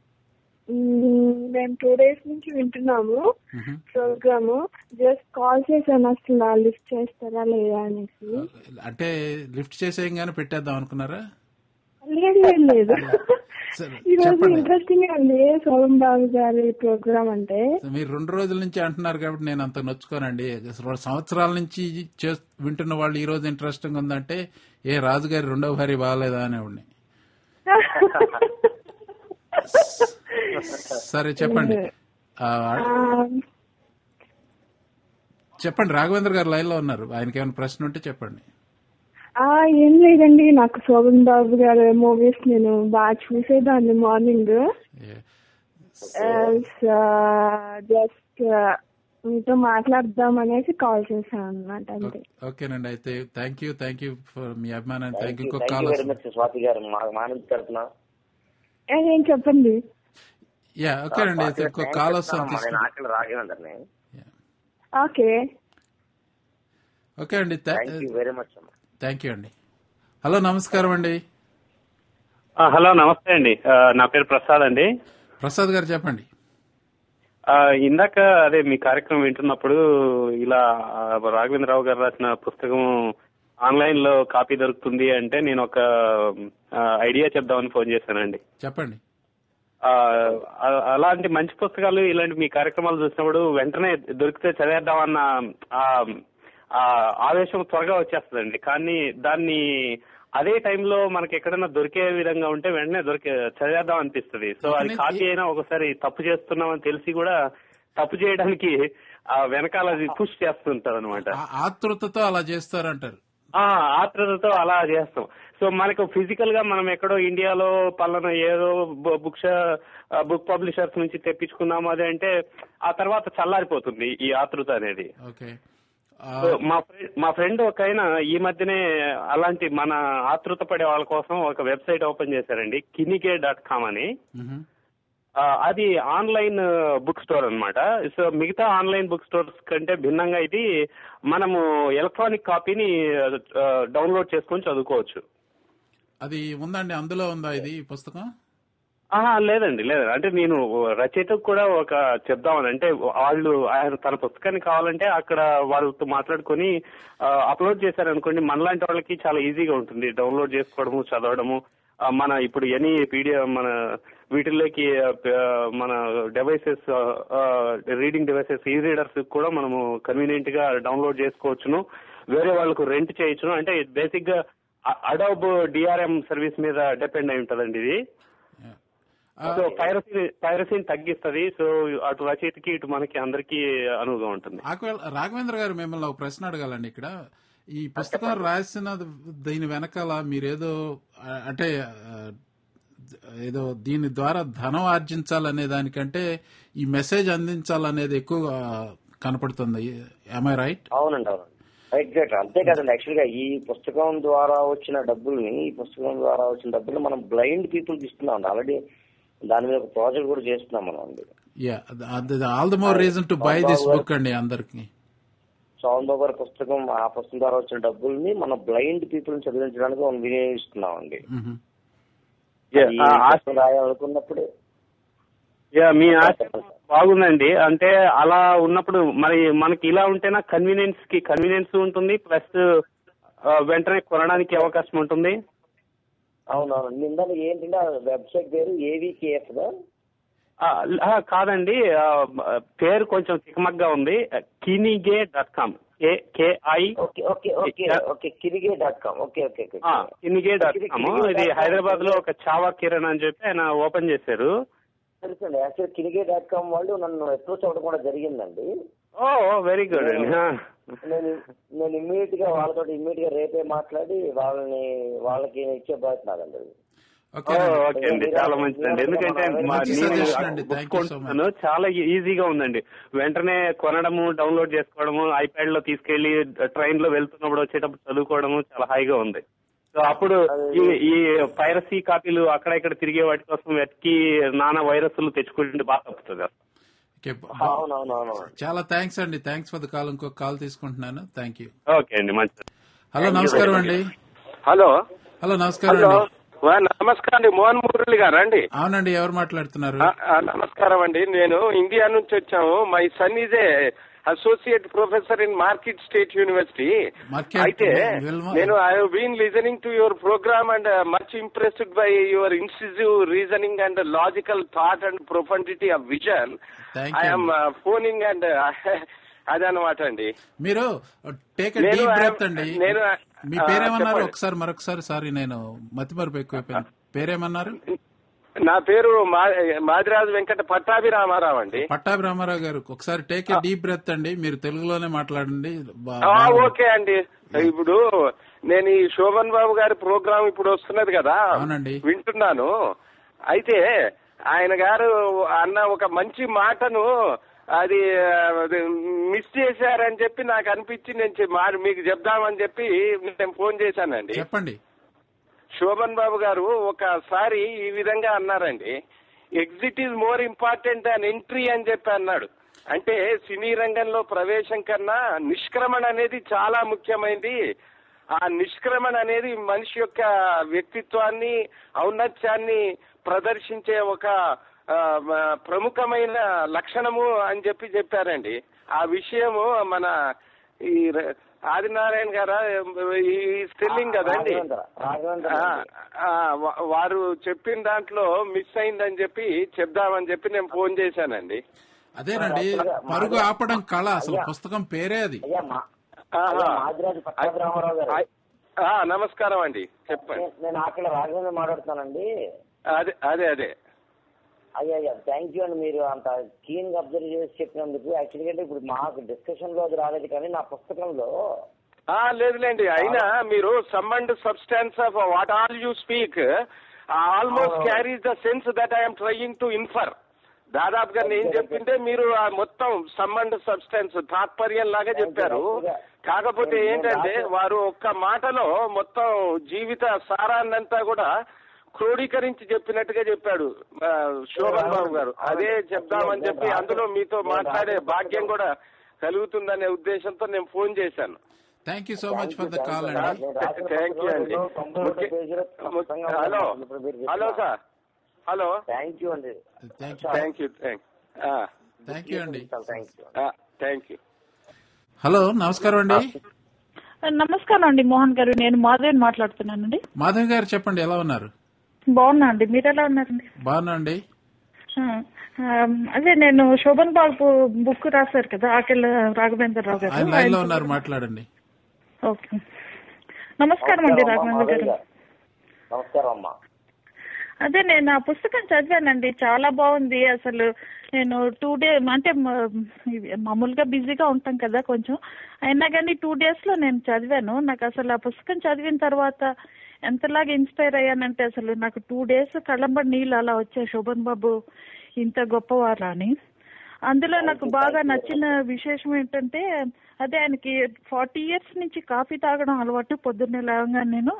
మేము 2 days నుంచి వింటున్నాము ప్రోగ్రాము. జస్ట్ కాల్ చేశాను, అసలు లిఫ్ట్ చేస్తారా లేదా అనేసి. అంటే లిఫ్ట్ చేసేయంగానే పెట్టేద్దాం అనుకున్నారా? లేదు, ఈ రోజు ఇంట్రెస్టింగ్ అండి సోహన్ బాబు గారి ప్రోగ్రామ్. అంటే మీరు 2 రోజుల నుంచి అంటున్నారు కాబట్టి నేను అంత నొచ్చుకోనండి. సంవత్సరాల నుంచి వింటున్న వాళ్ళు ఈ రోజు ఇంట్రెస్టింగ్ ఉందంటే ఏ రాజుగారి 2వ భార్య బాగాలేదా అనేవాడిని. సరే చెప్పండి రాఘవేంద్ర గారు లైన్ లో ఉన్నారు, ఆయనకి ఏమైనా ప్రశ్న ఉంటే చెప్పండి. ఏం లేదండి, నాకు శోభన్ బాబు గారి మూవీస్ నేను బాగా చూసేదాన్ని మార్నింగ్. జస్ట్ మీతో మాట్లాడదాం అనేసి కాల్ చేశాను అన్నమాట, అంతే. ఓకేనండి, అయితే థ్యాంక్ యూ ఫర్ మీ అభిమానం. Thank you. స్వాతి గారు తరఫున ఏం చెప్పండి. ఓకేనండి, అయితే ఇంకో కాల్ వస్తుంది. ఓకే అండి, థ్యాంక్ యూ అండి. హలో నమస్కారం అండి. హలో నమస్తే అండి, నా పేరు ప్రసాద్ అండి. ప్రసాద్ గారు చెప్పండి. ఇందాక అదే మీ కార్యక్రమం వింటున్నప్పుడు ఇలా రాఘవేంద్రరావు గారు రాసిన పుస్తకం ఆన్లైన్ లో కాపీ దొరుకుతుంది అంటే నేను ఒక ఐడియా చెప్దామని ఫోన్ చేశానండి. చెప్పండి. అలాంటి మంచి పుస్తకాలు ఇలాంటి మీ కార్యక్రమాలు చూసినప్పుడు వెంటనే దొరికితే చదివేద్దామన్న ఆవేశం త్వరగా వచ్చేస్తుందండి. కానీ దాన్ని అదే టైంలో మనకి ఎక్కడైనా దొరికే విధంగా ఉంటే వెంటనే చదివేద్దాం అనిపిస్తుంది. సో అది కాపీ అయినా ఒకసారి తప్పు చేస్తున్నామని తెలిసి కూడా తప్పు చేయడానికి వెనకాల పుష్ చేస్తుంటది అనమాట. ఆతృతతో అలా చేస్తారంటారు. ఆతృతతో అలా చేస్తాం. సో మనకు ఫిజికల్ గా మనం ఎక్కడో ఇండియాలో పలానా ఏదో బుక్ పబ్లిషర్స్ నుంచి తెప్పించుకున్నాము అదే అంటే ఆ తర్వాత చల్లారిపోతుంది ఈ ఆతృత అనేది. మా ఫ్రెండ్ ఒక ఆయన ఈ మధ్యనే అలాంటి మన ఆతృత పడే వాళ్ళ కోసం ఒక వెబ్సైట్ ఓపెన్ చేశారండి, kinike.com అని. అది ఆన్లైన్ బుక్ స్టోర్ అన్నమాట. సో మిగతా ఆన్లైన్ బుక్ స్టోర్స్ కంటే భిన్నంగా ఇది మనము ఎలక్ట్రానిక్ కాపీని డౌన్లోడ్ చేసుకొని చదువుకోవచ్చు. అది ఉందండి, అందులో ఉందా ఇది పుస్తకం? లేదండి. అంటే నేను రచయితకు కూడా ఒక చెప్దామని, అంటే వాళ్ళు ఆయన తన పుస్తకాన్ని కావాలంటే అక్కడ వాళ్ళతో మాట్లాడుకొని అప్లోడ్ చేశారనుకోండి, మనలాంటి వాళ్ళకి చాలా ఈజీగా ఉంటుంది డౌన్లోడ్ చేసుకోవడము చదవడము. మన ఇప్పుడు ఎనీ పీడిఎఫ్ మన వీటిల్లోకి మన devices reading devices e readers కూడా మనము కన్వీనియంట్ గా డౌన్లోడ్ చేసుకోవచ్చును, వేరే వాళ్ళకు రెంట్ చేయొచ్చును. అంటే బేసిక్ గా అడోబ్ డిఆర్ఎం సర్వీస్ మీద డిపెండ్ అయి ఉంటదండి ఇది. సో పైరసీని తగ్గిస్తుంది. సో అటు రచయితకి ఇటు మనకి అందరికి అనువుగా ఉంటుంది. రాఘవేంద్ర గారు మిమ్మల్ని ఒక ప్రశ్న అడగాలండి. ఇక్కడ ఈ పుస్తకం రాసిన దీని వెనకాల మీరేదో అంటే ఏదో దీని ద్వారా ధనం ఆర్జించాలనే దానికంటే ఈ మెసేజ్ అందించాలనేది ఎక్కువ కనపడుతుంది. am I right? అవునండి. ఎగ్జాక్ట్. అంతే కదండి. యాక్చువల్ గా ఈ పుస్తకం ద్వారా వచ్చిన డబ్బుల్ని మనం బ్లైండ్ పీపుల్కి ఇస్తున్నాం. ఆల్రెడీ దాని మీద ఒక ప్రాజెక్ట్ కూడా చేస్తున్నాం మనం అండి. All the more reason to buy this book అండి అందరికి. సోమన్ బాబు గారి పుస్తకం, ఆ పుస్తకం ద్వారా వచ్చిన డబ్బుల్ని మనం బ్లైండ్ పీపుల్ చదివించడానికి మనం వినియోగిస్తున్నాం అండి. రాయాలనుకున్నప్పుడు మీ ఆశ బాగుందండి. అంటే అలా ఉన్నప్పుడు మరి మనకి ఇలా ఉంటేనా కన్వీనియన్స్ ఉంటుంది, ప్లస్ వెంటనే కొనడానికి అవకాశం ఉంటుంది. అవునవును. నిన్న ఏంటంటే వెబ్సైట్ పేరు AVKF కాదండి, పేరు కొంచెం తికమగ్గా ఉంది. kinige.com. kinige.com. ఇది హైదరాబాద్ లో ఒక చావా కిరణ్ అని చెప్పి ఆయన ఓపెన్ చేశారు. తెలుసండి. యాక్చువల్ kinige.com వాళ్ళు నన్ను అప్రోచ్ అవ్వడం కూడా జరిగిందండి. వెరీ గుడ్ అండి. నేను ఇమ్మీడియట్ గా రేపే మాట్లాడి వాళ్ళకి ఇచ్చే బాధ్యత నాదండి. ఓకే అండి, చాలా మంచిదండి. ఎందుకంటే చాలా ఈజీగా ఉందండి. వెంటనే కొనడము, డౌన్లోడ్ చేసుకోవడము, ఐప్యాడ్ లో తీసుకెళ్లి ట్రైన్ లో వెళ్తున్నప్పుడు వచ్చేటప్పుడు చదువుకోవడము చాలా హాయిగా ఉంది. సో అప్పుడు ఈ పైరసీ కాపీలు అక్కడ ఇక్కడ తిరిగే వాటి కోసం వెతికి నానా వైరస్లు తెచ్చుకుంటే బాగా తప్పుతుంది. చాలా థ్యాంక్స్ అండి. Thanks for the call. ఇంకొక కాల్ తీసుకుంటున్నాను. Thank you. ఓకే అండి, మంచిది. హలో, నమస్కారం అండి. హలో నమస్కారం అండి. నమస్కారం అండి. మోహన్ మురళి గారా అండి? అవునండి. ఎవరు మాట్లాడుతున్నారు? నమస్కారం అండి. నేను ఇండియా నుంచి వచ్చాము. My son is a associate professor in market state university. అయితే నేను I have been listening to your programme and much impressed by your incisive reasoning and logical thought and profundity of vision. I'm phoning and అదనమాట అండి. మీరు take a deep breath అండి. మీ పేరేమన్నారు? మరొకసారి sorry, నేను మతిమరుపు ఎక్కువైపోయాను. పేరేమన్నారు? నా పేరు మాదిరాజు వెంకట పట్టాభిరామారావు అండి. పట్టాభిరామారావు గారు, ఒకసారి టేక్ ఏ డీప్ బ్రెత్ అండి. మీరు తెలుగులోనే మాట్లాడండి. ఓకే అండి. ఇప్పుడు నేను ఈ శోభన్ బాబు గారి ప్రోగ్రామ్ ఇప్పుడు వస్తున్నది కదా, వింటున్నాను. అయితే ఆయన గారు అన్న ఒక మంచి మాటను అది మిస్ చేశారని చెప్పి నాకు అనిపించి నేను మీకు చెప్దామని చెప్పి నేను ఫోన్ చేశానండి. చెప్పండి. శోభన్ బాబు గారు ఒకసారి ఈ విధంగా అన్నారండి, exit is more important than entry అని చెప్పి అన్నాడు. అంటే సినీ రంగంలో ప్రవేశం కన్నా నిష్క్రమణ అనేది చాలా ముఖ్యమైనది. ఆ నిష్క్రమణ అనేది మనిషి యొక్క వ్యక్తిత్వాన్ని, ఔన్నత్యాన్ని ప్రదర్శించే ఒక ప్రముఖమైన లక్షణము అని చెప్పారండి. ఆ విషయము మన ఈ ఆదినారాయణ గారా ఈ స్టెల్లింగ్ కదండి, వారు చెప్పిన దాంట్లో మిస్ అయిందని చెప్పి చెప్దామని చెప్పి నేను ఫోన్ చేశానండి. అదేనండి, పరుగు ఆపడం కళ. అసలు పుస్తకం పేరే అది. నమస్కారం అండి, చెప్పండి. నేను అక్కడ రాఘవేంద్ర మాట్లాడుతానండి. అదే అయ్యా థ్యాంక్ యూ అండి. మీరు అంత క్లీన్ గా అబ్జర్వ్ చేసి చెప్పినందుకు. యాక్చువల్గా ఇప్పుడు మాకు డిస్కషన్ లో అది రాలేదు, కానీ నా పుస్తకంలో లేదులేండి. అయినా మీరు sum and substance of what all you speak almost carries the sense that I'm trying to infer. దాదాపుగా నేను చెప్తుంటే మీరు మొత్తం సమ్ అండ్ సబ్స్టాన్స్ తాత్పర్యం లాగా చెప్పారు. కాకపోతే ఏంటంటే వారు ఒక్క మాటలో మొత్తం జీవిత సారాన్నంతా కూడా క్రోడీకరించి చెప్పినట్టుగా చెప్పాడు శోభన్ బాబు గారు. అదే చెప్దామని చెప్పి అందులో మీతో మాట్లాడే భాగ్యం కూడా కలుగుతుందనే ఉద్దేశంతో నేను ఫోన్ చేశాను. Thank you so much for the call అండి. థ్యాంక్ యూ అండి. Hello sir. Hello. Thank you అండి. థ్యాంక్ యూ అండి. Thank you. హలో, నమస్కారం అండి. నమస్కారం అండి మోహన్ గారు. నేను మాధవి మాట్లాడుతున్నానండి. మాధవి గారు చెప్పండి, ఎలా ఉన్నారు? బాగున్నా అండి, మీరు ఎలా ఉన్నారండి? బాగున్నా అండి. అదే నేను శోభన్ బాబు బుక్ రాశారు కదా, ఆకెళ్ళ రాఘవేంద్రరావు గారు. లైన్ లో ఉన్నారు, మాట్లాడండి. ఓకే, నమస్కారం అండి రాఘవేంద్ర గారు. నమస్కారం అమ్మా. అదే నేను ఆ పుస్తకం చదివానండి, చాలా బాగుంది. అసలు నేను 2 days అంటే మామూలుగా బిజీగా ఉంటాం కదా కొంచెం, అయినా కానీ 2 days లో నేను చదివాను. నాకు అసలు ఆ పుస్తకం చదివిన తర్వాత ఎంతలాగా ఇన్స్పైర్ అయ్యానంటే అసలు నాకు 2 days కళ్ళంబడి నీళ్ళు అలా వచ్చాయి శోభన్ బాబు ఇంత గొప్పవారా అని. అందులో నాకు బాగా నచ్చిన విశేషం ఏంటంటే అదే ఆయనకి 40 years నుంచి కాఫీ తాగడం అలవాటు. పొద్దున్నే లేవగా నేను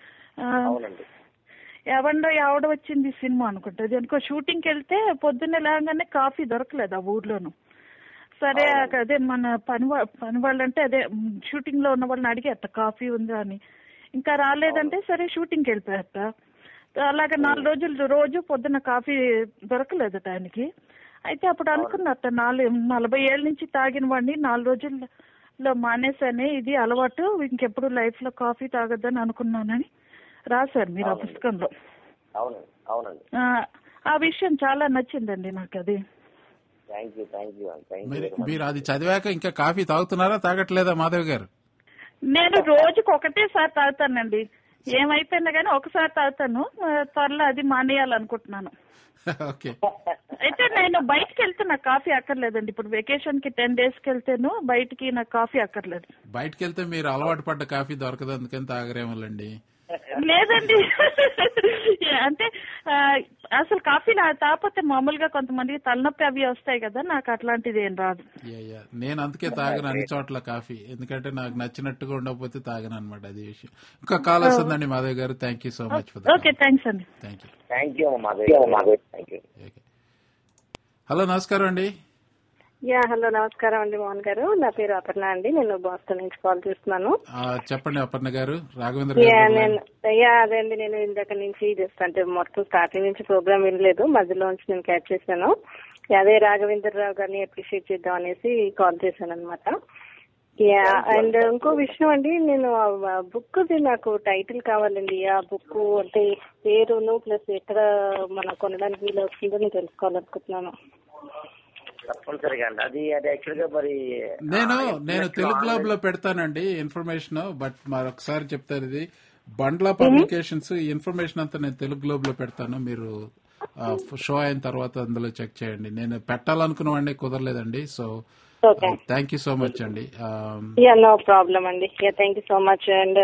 ఎవడ వచ్చింది సినిమా అనుకుంటా, దేనికో షూటింగ్కి వెళ్తే పొద్దున్నే లేవగానే కాఫీ దొరకలేదు ఆ ఊర్లోను. సరే అదే మన పని వాళ్ళంటే అదే షూటింగ్ లో ఉన్న వాళ్ళని అడిగేట కాఫీ ఉందా అని. ఇంకా రాలేదంటే సరే షూటింగ్కి వెళ్ళిపోయాట. అలాగే 4 రోజులు రోజు పొద్దున్న కాఫీ దొరకలేదట ఆయనకి. అయితే అప్పుడు అనుకున్నట్ట 40 ఏళ్ళ నుంచి తాగిన వాడిని 4 రోజుల్లో మానేసానే, ఇది అలవాటు, ఇంకెప్పుడు లైఫ్ లో కాఫీ తాగొద్దని అనుకున్నానని రాశారు మీరు ఆ పుస్తకంలో. ఆ విషయం చాలా నచ్చిందండి నాకు అది. మీరు అది చదివాక ఇంకా కాఫీ తాగుతున్నారా తాగట్లేదా మాధవ్ గారు? నేను రోజుకు ఒకటేసారి తాగుతానండి. ఏమైపోయినా కానీ ఒకసారి తాగుతాను. త్వరలో అది మానేయాలనుకుంటున్నాను. అయితే నేను బయటకు వెళ్తే నాకు కాఫీ అక్కర్లేదండి. ఇప్పుడు వెకేషన్ కి 10 days వెళ్తేను బయటికి నాకు కాఫీ అక్కర్లేదు. బయటకు వెళ్తే మీరు అలవాటు పడ్డ కాఫీ దొరకదు, అందుకని తాగరేమోలండి. లేదండి, అంటే అసలు కాఫీ తాకపోతే మామూలుగా కొంతమందికి తలనొప్పి అవి వస్తాయి కదా, నాకు అట్లాంటిది ఏం రాదు. నేను అందుకే తాగను అన్ని చోట్ల కాఫీ, ఎందుకంటే నాకు నచ్చినట్టుగా ఉండకపోతే తాగను అనమాట. అది విషయం. ఇంకా కాల్ వస్తుందండి Madhav garu. Thank you so much. Okay, thanks అండి. Thank you. హలో, నమస్కారం అండి. హలో, నమస్కారం అండి మోహన్ గారు. నా పేరు అపర్ణ అండి. నేను బాస్టన్ నుంచి కాల్ చేస్తున్నాను. చెప్పండి అపర్ణ గారు. రాఘవేంద్ర అదే అండి, నేను ఇందాక నుంచి జస్ట్ అంటే మొత్తం స్టార్టింగ్ నుంచి ప్రోగ్రామ్ వినలేదు, మధ్యలో నుంచి నేను క్యాచ్ చేశాను. అదే రాఘవేంద్రరావు గారిని అప్రిషియేట్ చేద్దాం అనేసి కాల్ చేశాను అనమాట. అండ్ ఇంకో విషయం అండి, నేను బుక్ నాకు టైటిల్ కావాలండి. ఆ బుక్ అంటే పేరును ప్లస్ ఎక్కడ మనం కొనడానికి వీలు వస్తుందో నేను తెలుసుకోవాలనుకుంటున్నాను. తప్పనిసరిగా అండి. అది యాక్చువల్ గా మరి నేను తెలుగు గ్లోబ్ లో పెడతానండి ఇన్ఫర్మేషన్, బట్ మరొకసారి చెప్తాను, ఇది బండ్ల పబ్లికేషన్స్. ఈ ఇన్ఫర్మేషన్ అంతా నేను తెలుగు గ్లోబ్ లో పెడతాను. మీరు షో అయిన తర్వాత అందులో చెక్ చేయండి. నేను పెట్టాలనుకున్న వాడిని కుదరలేదండి. So thank you so much అండి. నో ప్రాబ్లం అండి. Thank you so much. And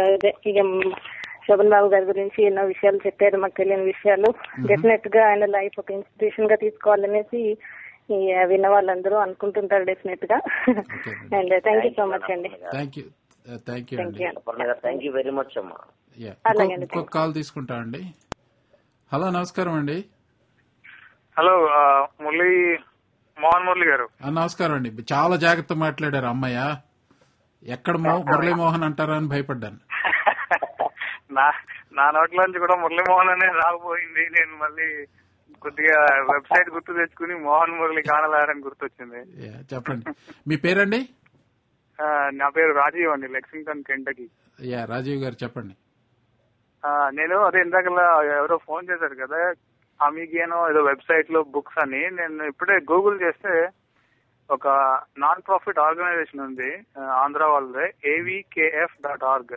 Sobhan Babu గారి గురించి ఎన్నో విషయాలు చెప్పారు, మాకు తెలియని విషయాలు. డెఫినెట్ గా ఆయన లైఫ్ ఒక ఇన్స్పిరేషన్ గా తీసుకోవాలనేసి విన్న వాళ్ళందరూ అనుకుంటుంటారు డెఫినెట్ గా. And thank you so much అండి. థ్యాంక్ యూ వెరీ మచ్ అమ్మా. ఇంకొక కాల్ తీసుకుంటా అండి. హలో, నమస్కారం అండి. హలో, మోహన్ మురళి గారు. నమస్కారం అండి. చాలా జాగ్రత్త మాట్లాడారు అమ్మయ్య. ఎక్కడ మురళీమోహన్ అంటారా అని భయపడ్డాను. నా నోట్లోంచి కూడా మురళీమోహన్ అనే రాకపోయింది. నేను మళ్ళీ కొద్దిగా వెబ్సైట్ గుర్తు తెచ్చుకుని మోహన్ మురళి కానలారని గుర్తొచ్చింది. చెప్పండి, మీ పేరండి? నా పేరు రాజీవ్ అండి, లెక్సింగ్టన్, కెంటకీ. రాజీవ్ గారు చెప్పండి. నేను అదే ఇందాకలా ఎవరో ఫోన్ చేశారు కదా, అమీగేనో ఏదో వెబ్సైట్ లో బుక్స్ అని. నేను ఇప్పుడే గూగుల్ చేస్తే ఒక నాన్ ప్రాఫిట్ ఆర్గనైజేషన్ ఉంది ఆంధ్ర వాళ్ళదే, avkf.org.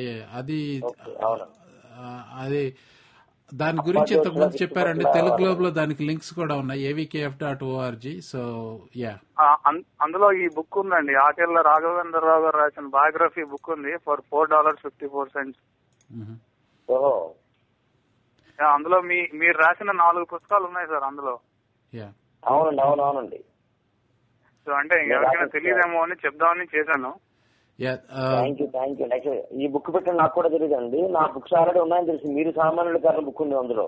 అది దాని గురించి ఇంతకు ముందు చెప్పారండి. తెలుగు గ్లోబ్ లో దానికి లింక్స్ కూడా ఉన్నాయి, avkf.org. సో అందులో ఈ బుక్ ఉందండి, ఆకేళ్ల రాఘవేంద్రరావు గారు రాసిన బయోగ్రఫీ బుక్ ఉంది ఫర్ $4.54. అందులో మీరు రాసిన 4 పుస్తకాలు ఉన్నాయి సార్ అందులో. అవునండి. సో అంటే ఎవరికైనా తెలియదేమో అని చెప్దామని చేశాను. Thank you. ఈ బుక్ పెట్టిన నాకు కూడా తెలియదండి. నా బుక్స్ ఆల్రెడీ ఉన్నాయని తెలిసి, మీరు సామాన్యుల కారణం బుక్ ఉంది అందులో.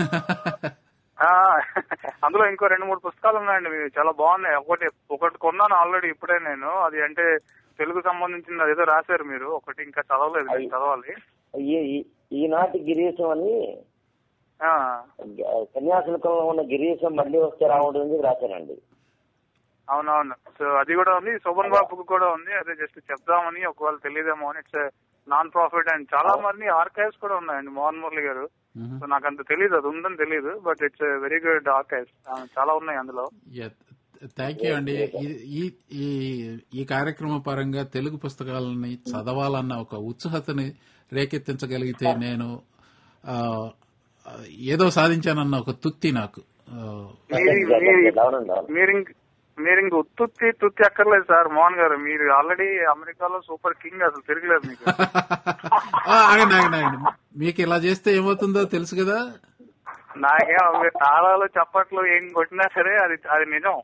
అందులో ఇంకో 2-3 పుస్తకాలు ఉన్నాయండి, చాలా బాగున్నాయి. ఒకటి కొన్నాను ఆల్రెడీ ఇప్పుడే నేను. అది అంటే తెలుగు సంబంధించిన ఏదో రాశారు మీరు, ఒకటి ఇంకా చదవలేదు, చదవాలి. ఈనాటి గిరీశం అని కన్యాశుల్కంలో ఉన్న గిరీశం మళ్ళీ వస్తే రావడం రాశానండి. అవునవును. సో అది కూడా ఉంది, శోభన్ బాబుకు కూడా ఉంది. అదే జస్ట్ చెప్దామని, ఒకవేళ తెలియదేమో అని. ఇట్స్ నాన్ ప్రాఫిట్ అండ్ చాలా మంది ఆర్కైవ్స్ కూడా ఉన్నాయండి మోహన్ మురళి గారు. సో నాకు అంత తెలియదు, అది ఉందని తెలియదు, but it's very good archives, చాలా ఉన్నాయి అందులో. థ్యాంక్ యూ అండి. ఈ కార్యక్రమ పరంగా తెలుగు పుస్తకాలని చదవాలన్న ఒక ఉత్సుకతని రేకెత్తించగలిగితే నేను ఏదో సాధించానన్న ఒక తృప్తి నాకు. మీరు ఇంక తుత్తి అక్కర్లేదు సార్ మోహన్ గారు. మీరు ఆల్రెడీ అమెరికాలో సూపర్ కింగ్, అసలు తిరగలేదు మీకు. ఆగండి ఆగండి ఆగండి, మీకు ఇలా చేస్తే ఏమవుతుందో తెలుసు కదా. నాకేం తాళాలు చప్పట్లు ఏం కొట్టినా సరే అది నిజం.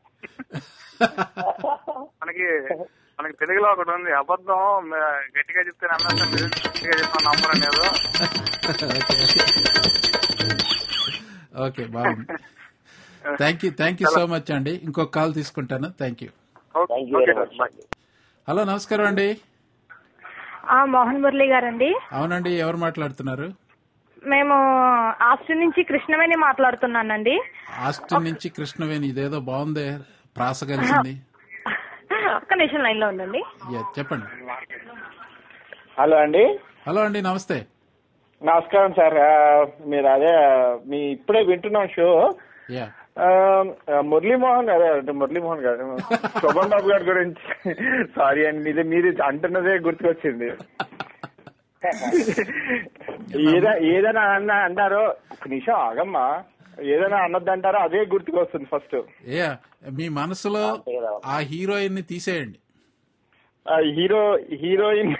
మనకి తెలుగులో ఒకటి ఉంది, అబద్ధం గట్టిగా చెప్తే నమ్మేస్తాం, గట్టిగా చెప్తాను నమ్మరం లేదు. ఓకే, బాగుంది. థ్యాంక్ యూ సో మచ్ అండి. ఇంకొక కాల్ తీసుకుంటాను. Thank you. హలో, నమస్కారం అండి. మోహన్ మురళి గారండి? అవునండి, ఎవరు మాట్లాడుతున్నారు? మేము ఆస్టిన్ నుంచి కృష్ణవేణి మాట్లాడుతున్నానండి. ఆస్టిన్ నుంచి కృష్ణవేణి, ఇదేదో బాగుంది, ప్రాస కలిసింది. ఒక్క నిమిషం లైన్ లో ఉందండి. చెప్పండి. హలో అండి. హలో అండి, నమస్తే. నమస్కారం సార్. మీరు మీ ఇప్పుడే వింటున్నాం షో. మురళీమోహన్ గారు, శోభన్ బాబు గారి గురించి. సారీ అండి, మీరు అంటున్నదే గుర్తుకొచ్చింది. ఏదైనా అన్నారో, ఒక నిమిషం ఆగమ్మా, ఏదైనా అన్నదంటారో అదే గుర్తుకొస్తుంది ఫస్ట్. మీ మనసులో ఆ హీరోయిన్ ని తీసేయండి. హీరోయిన్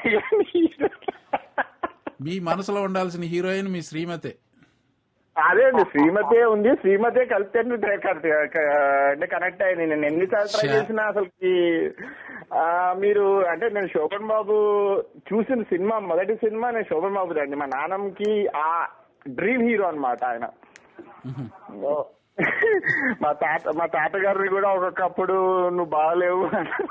మీ మనసులో ఉండాల్సిన హీరోయిన్ మీ శ్రీమతే. అదే అండి, శ్రీమతే ఉంది. శ్రీమతే కలిస్తే అంటే కనెక్ట్ అయ్యింది. నేను ఎన్నిసార్లు ట్రై చేసినా అసలుకి మీరు అంటే నేను శోభన్ బాబు చూసిన సినిమా, మొదటి సినిమా నేను శోభన్ బాబు అండి. మా నాన్నకి ఆ డ్రీమ్ హీరో అన్నమాట ఆయన. మా తాతగారిని కూడా ఒక్కొక్కప్పుడు నువ్వు బాగలేవు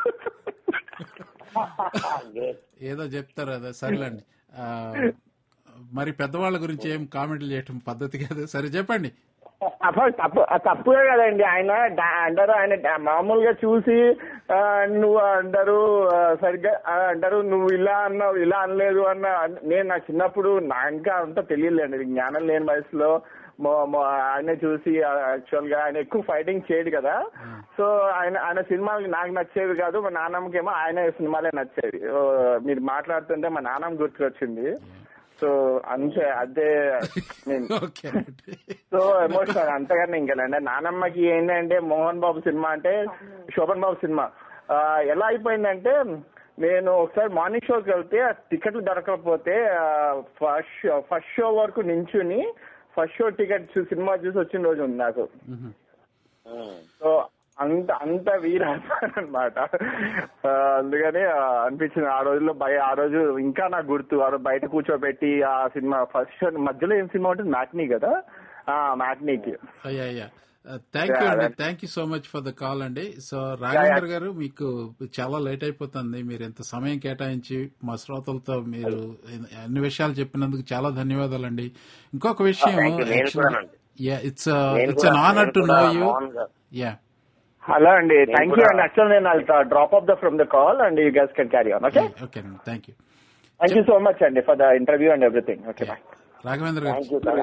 ఏదో చెప్తారు, అదే సరేలేండి. మరి పెద్దవాళ్ళ గురించి ఏం కామెంట్లు చేయటం పద్ధతి కాదు. సరే చెప్పండి. తప్పుగా కదండి. ఆయన అంటారు, ఆయన మామూలుగా చూసి నువ్వు అంటారు, సరిగ్గా అంటారు, నువ్వు ఇలా అన్నావు, ఇలా అనలేదు అన్న. నేను నా చిన్నప్పుడు ఇంకా అంతా తెలియలేండి, జ్ఞానం లేని వయసులో ఆయన చూసి, యాక్చువల్ గా ఆయన ఎక్కువ ఫైటింగ్ చేయడు కదా, సో ఆయన సినిమాలు నాకు నచ్చేవి కాదు. మా నాన్నమ్మకేమో ఆయన సినిమాలే నచ్చేవి. మీరు మాట్లాడుతుంటే మా నాన్నమ్మ గుర్తుకొచ్చింది. సో అంతే, అదే సో ఎమోషనల్ అంతగానే ఇంకేనండి. నానమ్మకి ఏంటంటే మోహన్ బాబు సినిమా అంటే శోభన్ బాబు సినిమా ఎలా అయిపోయిందంటే, నేను ఒకసారి మార్నింగ్ షోకి వెళ్తే టికెట్లు దొరకకపోతే ఫస్ట్ షో వరకు నించుని ఫస్ట్ షో టికెట్ సినిమా చూసి వచ్చిన రోజు ఉంది నాకు. సో అంత వీరన్నమాట. అందుకని అనిపించింది ఆ రోజుల్లో. ఆ రోజు ఇంకా నాకు గుర్తు, ఆ రోజు బయట కూర్చోబెట్టి ఆ సినిమా ఫస్ట్ షో మధ్యలో ఏం సినిమా ఉంటుంది, మ్యాట్నీ కదా, మ్యాట్నీకి. థ్యాంక్ యూ అండి, thank you so much for the call అండి. సో రాఘవేంద్ర గారు, మీకు చాలా లేట్ అయిపోతుంది. మీరు ఎంత సమయం కేటాయించి మా శ్రోతలతో మీరు అన్ని విషయాలు చెప్పినందుకు చాలా ధన్యవాదాలండి. ఇంకొక విషయం, it's an honour to know you. Hello అండి, థ్యాంక్ యూ అండి. యాక్చువల్ నేను drop off from the call and you guys can carry on. Okay, okay అండి, thank you. Thank you so much అండి for the interview and everything. Okay, bye. Raghavendra garu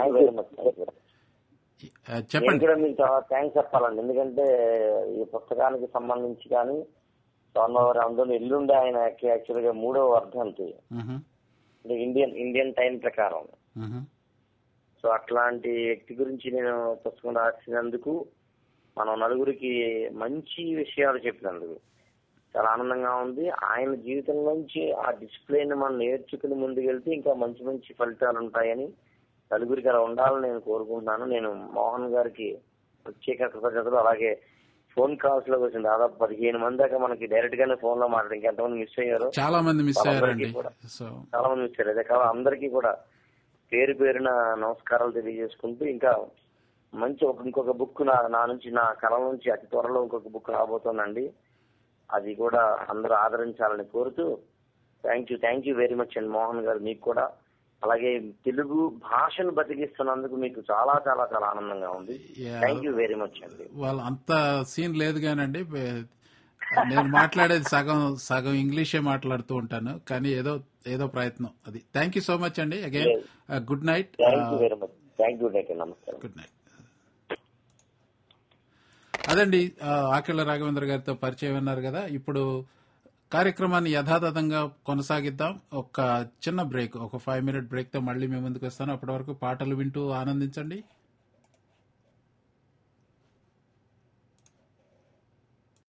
చెప్పండి. కూడా మీకు చాలా thanks చెప్పాలండి, ఎందుకంటే ఈ పుస్తకానికి సంబంధించి కానీ సోమవారం అందులో ఎల్లుండి ఆయన యాక్చువల్ గా 3వ వర్ధంతి, అంటే ఇండియన్ టైం ప్రకారం. సో అట్లాంటి వ్యక్తి గురించి నేను పుస్తకం రాసినందుకు, మనం నలుగురికి మంచి విషయాలు చెప్పినందుకు చాలా ఆనందంగా ఉంది. ఆయన జీవితంలోంచి ఆ డిసిప్లిన్ మనం నేర్చుకుని ముందుకెళ్తే ఇంకా మంచి మంచి ఫలితాలు ఉంటాయని, నలుగురికి అలా ఉండాలని నేను కోరుకుంటున్నాను. నేను మోహన్ గారికి ప్రత్యేక కృతజ్ఞతలు. అలాగే ఫోన్ కాల్స్ లో వచ్చింది దాదాపు 15 మంది దాకా మనకి డైరెక్ట్ గానే ఫోన్ లో మాట్లాడి, ఇంకెంతమంది మిస్ అయ్యారు, చాలా మంది మిస్ అయ్యారు. అదే కావాలి అందరికీ కూడా పేరు పేరున నమస్కారాలు తెలియజేసుకుంటూ, ఇంకా మంచి ఇంకొక బుక్ నా నుంచి, నా కళ నుంచి అతి త్వరలో ఇంకొక బుక్ రాబోతోందండి. అది కూడా అందరూ ఆదరించాలని కోరుతూ థ్యాంక్ యూ వెరీ మచ్ అండి మోహన్ గారు. మీకు కూడా అలాగే తెలుగు భాషను బతికిస్తున్నందుకు మీకు చాలా చాలా చాలా ఆనందంగా ఉంది. థ్యాంక్ యూ వెరీ మచ్ అండి. వాళ్ళు అంత సీన్ లేదు కానండి, నేను మాట్లాడేది సగం ఇంగ్లీషే మాట్లాడుతూ ఉంటాను, కానీ ఏదో ప్రయత్నం అది. థ్యాంక్ యూ సో మచ్ అండి. Again good night. Thank you very much. Thank you, నమస్కారం. Good night. అదండి, ఆకెళ్ల రాఘవేంద్ర గారితో పరిచయం అన్నారు కదా. ఇప్పుడు కార్యక్రమాన్ని యథాతథంగా కొనసాగిద్దాం. ఒక చిన్న బ్రేక్, ఒక 5 minute బ్రేక్ తో మళ్ళీ మేము ముందుకు వస్తాను. అప్పటి వరకు పాటలు వింటూ ఆనందించండి.